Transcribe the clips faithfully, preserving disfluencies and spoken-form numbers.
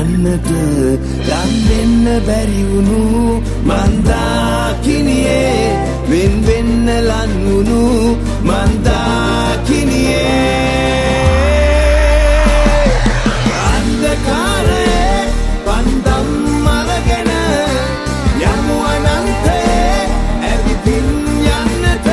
යන්නට ලං වෙන්න බැරි වුණු මන්දාකිනියේ වෙන් වෙන්න ලන් වුණු මන්දාකිනියේ අන්ධකාරයේ පන්දම් අරගෙන යමු අනන්තයේ ඇවිදින් යන්නට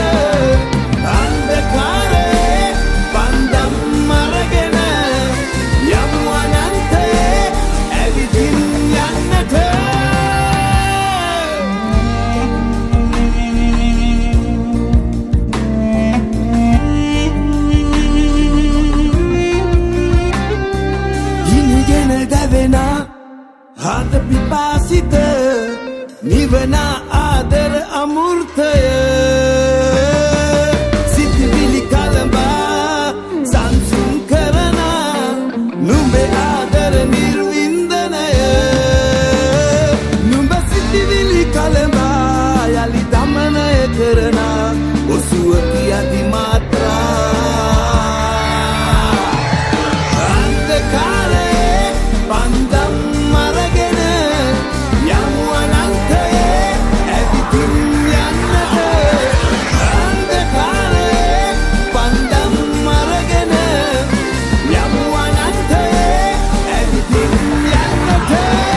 අන්ධකාරයේ පන්දම් අරගෙන යමු අනන්තයේ ඇවිදින් යන්නට ගිනිගෙන දැවෙන හද පිපාසිත නිවන ආදර අමෘතය සිතිවිලි කලඹා සංසුන් කරන නුඹේ ආදර නිර්වින්දනය නුඹ සිතිවිලි කලඹා යලි දමනය කරන ඔසුව කියදි මාත්‍රා අන්ධකාරයේ පන්දම් අරගෙන යමු අනන්තයේ ඇවිදින් යන්නට අන්ධකාරයේ පන්දම් අරගෙන යමු අනන්තයේ ඇවිදින් යන්නට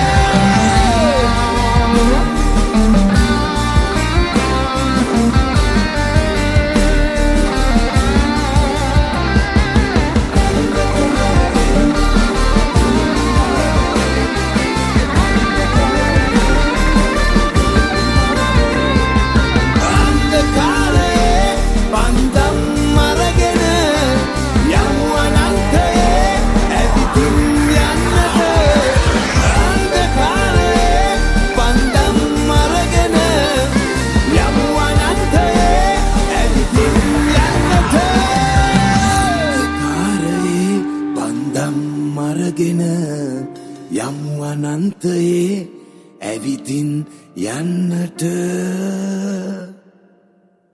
අරගෙන යමු අනන්තයේ ඇවිදින් යන්නට